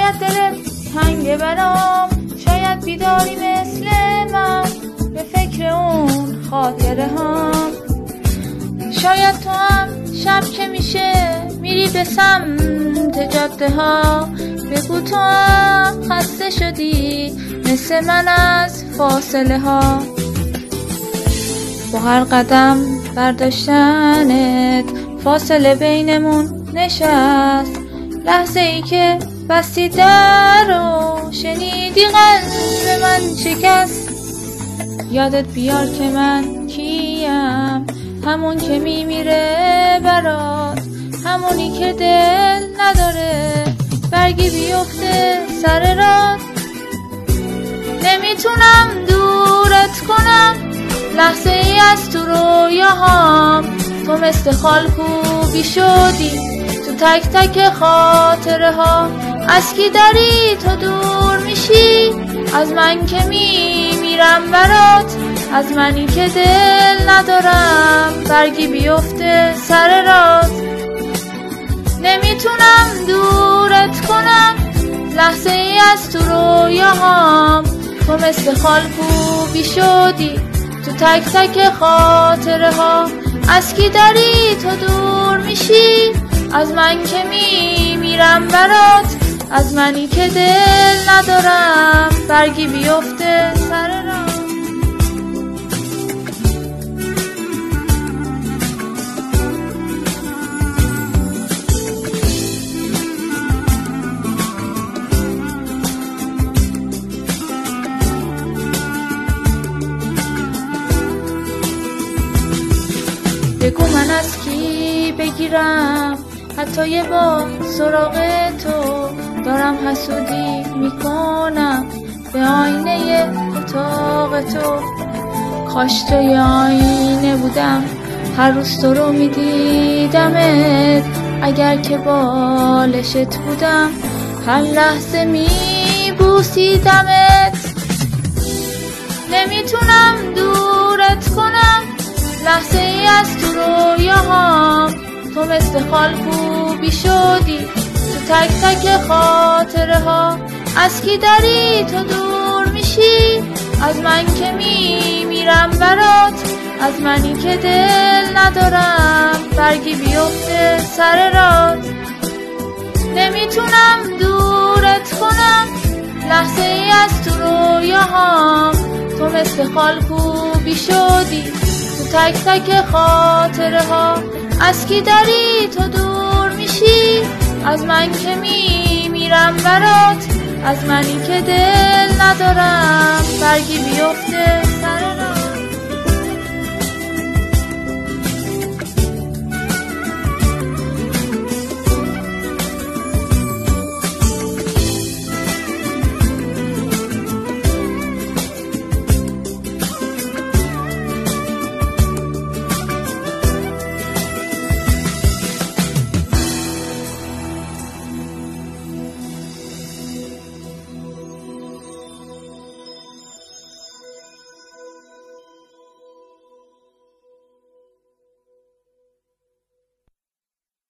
شاید دلت تنگ برام، شاید بیداری مثل من به فکر اون خاطره هم. شاید تو هم شب که میشه میری به سمت جاده ها، بگو تو هم خسته شدی مثل من از فاصله ها. با هر قدم برداشتنت فاصله بینمون نشست، لحظه ای که بستی در رو شنیدی قلب من شکست. یادت بیار که من کیم، همون که میمیره برات، همونی که دل نداره برگی بیفته سر رات. نمیتونم دورت کنم لحظه ای از تو رویاهام، تو مثل خالکوبی شدی تو تک تک خاطره ها. از کی داری تو دور میشی؟ از من که میمیرم برات، از منی که دل ندارم برگی بیفته سر رات. نمیتونم دورت کنم لحظه ای از تو رویاهام، تو مثل خالکوبی شدی تو تک تک خاطره ها. از کی داری تو دور میشی؟ از من که میمیرم برات، از منی که دل ندارم برگی بیفته سر راه. بگو من از کی بگیرم حتی یه بار سراغ تو، دارم حسودی میکنم به آینه اتاق تو. کاش توی آینه بودم هر روز تو رو میدیدمت، اگر که بالشت بودم هر لحظه میبوسیدمت. نمیتونم دورت کنم لحظه ای از تو رویاهام، تو مثل خالکوبی شدی تو تک تک خاطره ها. از کی داری تو دور میشی؟ از من که میمیرم برات، از منی که دل ندارم برگی بیفته سر رات. نمیتونم دورت کنم لحظه ای از تو رویاهام، تو مثل خالکوبی شدی تو تک تک خاطره ها. از کی داری تو دور میشی؟ از من که میمیرم برات، از منی که دل ندارم برگی بیفته